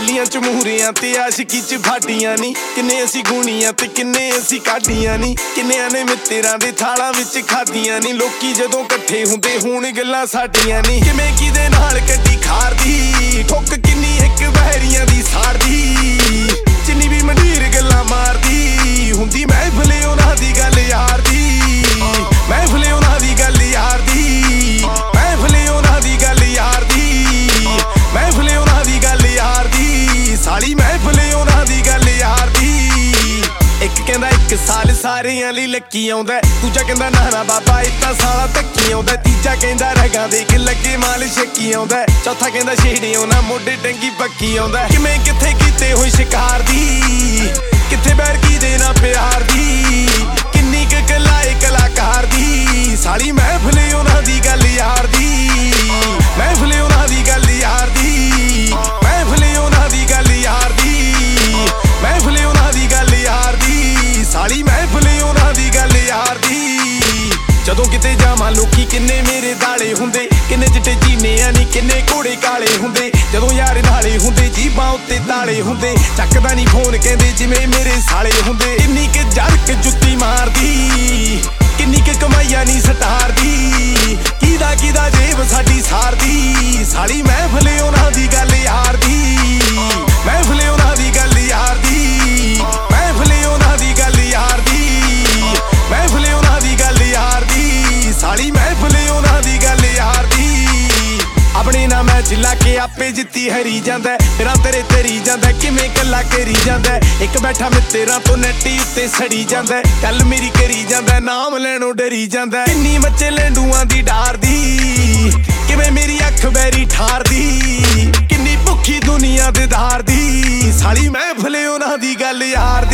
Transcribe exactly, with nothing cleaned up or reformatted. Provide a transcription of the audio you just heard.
ਪਹਿਲੀਆਂ ਚ ਮੂਹਰਿਆਂ ਤੇ ਆਸ਼ਕੀ ਚ ਫਾਡੀਆਂ ਨੀ ਕਿੰਨੇ ਅਸੀਂ ਗੁਣੀਆਂ ਤੇ ਕਿੰਨੇ ਅਸੀਂ ਕਾਢੀਆਂ ਨੀ ਕਿੰਨਿਆਂ ਨੇ ਮਿੱਤਰਾਂ ਦੇ ਥਾਲਾਂ ਵਿੱਚ ਖਾਦੀਆਂ ਨੀ ਲੋਕੀ ਜਦੋਂ ਇਕੱਠੇ ਹੁੰਦੇ ਹੋਣ ਗੱਲਾਂ ਸਾਡੀਆਂ ਨੀ ਕਿਵੇਂ ਕਿਦੇ ਨਾਲ ਕੱਢੀ ਖਾਰਦੀ ਠੁੱਕ ਕਿੰਨੀ ਇੱਕ ਬਹਿਰੀਆਂ ਦੀ ਸਾੜਦੀ ਜਿੰਨੀ ਵੀ ਮੰਡੀਰ ਗੱਲਾਂ ਮਾਰਦੀ ਹੁੰਦੀ ਮਹਿਫਲ ਉਹਨਾਂ ਦੀ ਗੱਲ ਯਾਰ ਦੀ ਮਹਿਫਲ ਉਹਨਾਂ ਦੀ ਗੱਲ ਯਾਰ ਦੀ ਮਹਿਫਲ ਉਹਨਾਂ ਦੀ ਗੱਲ ਯਾਰ ਦੀ ਮਹਿਫਲ ਉਹਨਾਂ ਦੀ ਗੱਲ ਯਾਰ ਦੀ ਸਾਲੀ ਮਹਿਫਲ ਉਹਨਾਂ ਦੀ ਗੱਲ ਯਾਰ ਦੀ ਇੱਕ ਕਹਿੰਦਾ ਇੱਕ ਸਾਲ ਸਾਰਿਆਂ ਲਈ ਲੱਕੀ ਆਉਂਦਾ ਦੂਜਾ ਕਹਿੰਦਾ ਨਾ ਨਾ ਬਾਬਾ ਇਹ ਤਾਂ ਸਾਲਾ ਧੱਕੀ ਆਉਂਦਾ ਤੀਜਾ ਕਹਿੰਦਾ ਰਗਾਂ ਦੇ ਕੇ ਲੱਗੇ ਮਾਲ ਛੱਕੀ ਆਉਂਦਾ ਚੌਥਾ ਕਹਿੰਦਾ ਛੇੜਿਓ ਨਾ ਮੋਢੇ ਟੰਗੀ ਪੱਕੀ ਆਉਂਦਾ ਕਿਵੇਂ ਕਿੱਥੇ ਕੀਤੇ ਹੋਏ ਸ਼ਿਕਾਰ ਦੀ ਕਿੱਥੇ ਬੈਰ ਕੀ ਦੇਣਾ ਪਿਆਰ ਦੀ ਕਿੰਨੀ ਕੁ ਕਲਾਏ ਕਲਾਕਾਰ ਦੀ ਸਾਲੀ ਮਹਿਫਲ ਉਹਨਾਂ ਦੀ ਗੱਲ ਯਾਰ ਦੀ ਮਹਿਫਲ ਉਹਨਾਂ ਦੀ ਗੱਲ ਯਾਰ ਦੀ ਮਹਿਫਲ ਉਹਨਾਂ ਦੀ ਗੱਲ ਯਾਰ ਦੀ ਮਹਿਫਲ ਉਹਨਾਂ ਦੀ ਗੱਲ ਯਾਰ ਦੀ ਸਾਲੀ ਮਹਿਫਲ ਉਹਨਾਂ ਦੀ ਗੱਲ ਯਾਰ ਦੀ ਜਦੋਂ ਕਿਤੇ ਜਾਵਾਂ ਲੋਕੀ ਕਿੰਨੇ ਮੇਰੇ ਦਾਲੇ ਹੁੰਦੇ ਕਿੰਨੇ ਚਿੱਟੇ ਜੀਨਿਆਂ ਨੀ ਕਿੰਨੇ ਘੋੜੇ ਕਾਲੇ ਹੁੰਦੇ ਜਦੋਂ ਯਾਰ ਨਾਲੇ ਹੁੰਦੇ ਜੀਬਾਂ ਉੱਤੇ ਤਾਲੇ ਹੁੰਦੇ ਚੱਕਦਾ ਨੀ ਫੋਨ ਕਹਿੰਦੇ ਜਿਵੇਂ ਮੇਰੇ ਸਾਲੇ ਹੁੰਦੇ ਕਿੰਨੀ ਕੁ ਜਰਕ ਜੁੱਤੀ ਮਾਰਦੀ ਕਿੰਨੀ ਕੁ ਕਮਾਈਆਂ ਨੀ ਸਟਾਰਦੀ ਕਿਹਦਾ ਕਿਹਦਾ ਜੇਬ ਸਾਡੀ ਸਾਰਦੀ ਸਾਲੀ ਮਹਿਫਲ ਉਹਨਾਂ ਦੀ ਗੱਲ ਯਾਰ ਦੀ ਮਹਿਫਲ ਉਹਨਾਂ ਦੀ ਗੱਲ ਯਾਰ ਦੀ ਮਹਿਫਲ ਉਹਨਾਂ ਦੀ ਗੱਲ ਯਾਰ ਦੀ ਮਹਿਫਲ ਉਹਨਾਂ ਦੀ ਗੱਲ ਯਾਰ ਦੀ ਸਾਲੀ ਮਹਿਫਲ ਉਹਨਾਂ ਦੀ ਗੱਲ ਯਾਰ ਦੀ ਆਪਣੇ ਨਾਲ ਮੈਚ ਲਾ ਕੇ ਆਪੇ ਜਿੱਤੀ ਹਰੀ ਜਾਂਦਾ ਤੇਰਾ ਤੇਰੇ ਤੇਰੀ ਜਾਂਦਾ ਕਿਵੇਂ ਕੱਲਾ ਕਰੀ ਜਾਂਦਾ ਇੱਕ ਬੈਠਾ ਮਿੱਤਰਾਂ ਤੋਂ ਨੈਟੀ ਉੱਤੇ ਸੜੀ ਜਾਂਦਾ ਕੱਲ ਮੇਰੀ ਕਰੀ ਜਾਂਦਾ ਨਾਮ ਲੈਣੋਂ ਡਰੀ ਜਾਂਦਾ ਕਿੰਨੀ ਮੱਚੇ ਲੈਂਡੂਆਂ ਦੀ ਡਾਰਦੀ ਕਿਵੇਂ ਮੇਰੀ ਅੱਖ ਬੈਰੀ ਠਾਰਦੀ ਕਿੰਨੀ ਭੁੱਖੀ ਦੁਨੀਆ ਦੇ ਧਾਰ ਦੀ ਸਾਲੀ ਮਹਿਫਲ ਉਹਨਾਂ ਦੀ ਗੱਲ ਯਾਰ